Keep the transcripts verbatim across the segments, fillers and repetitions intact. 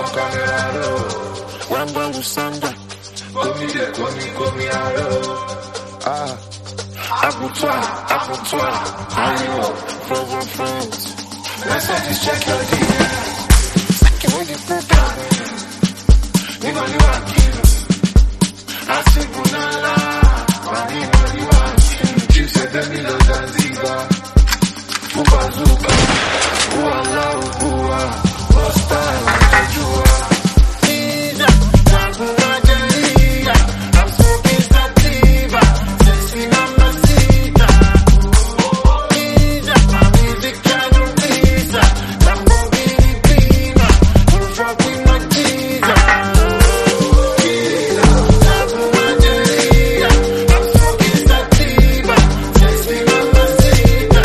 for camera roll. Wanda Lusanda, komi de komi komi aro. Ah, Abutoa, Abutoa, Ayo, friends and friends. Let's have this check your D M. Second when you put down, you know you are king. I say Bunala, I know you are king. You said that me love Zanzibar. Ubazuka, Uala, Ubua, Bosta, Ujua. Ija, Jagua, Jeria, I'm smoking sativa, sexy mamacita. Ija, my music can't please her. Lamborghini Beamer, I'm dropping my teaser. Ija, Jagua, Jeria, I'm smoking sativa, sexy mamacita.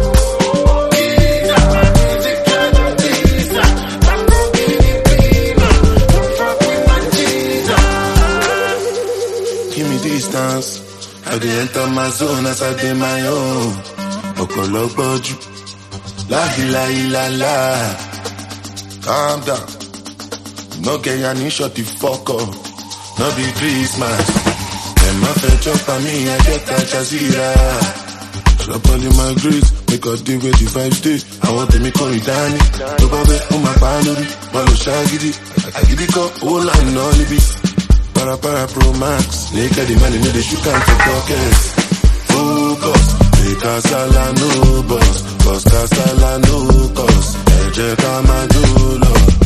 Give me distance, I dey enter my zone as I dey my own. Okologbaju, la la la la. Calm down, no get ya ni shut the fuck up. No be Christmas, them a fetch up on me, I get that Jazeera. Drop all in my grace, make a day where the vibes stay. I want them to call me Danny. Top of it, on my panel, Malo Shaggy. I give it up, all line on the beat. Para para pro max, nigga the man in the shoot can't take pockets. Focus, take a sala no boss, boss casala no cost. Eje kama dulo.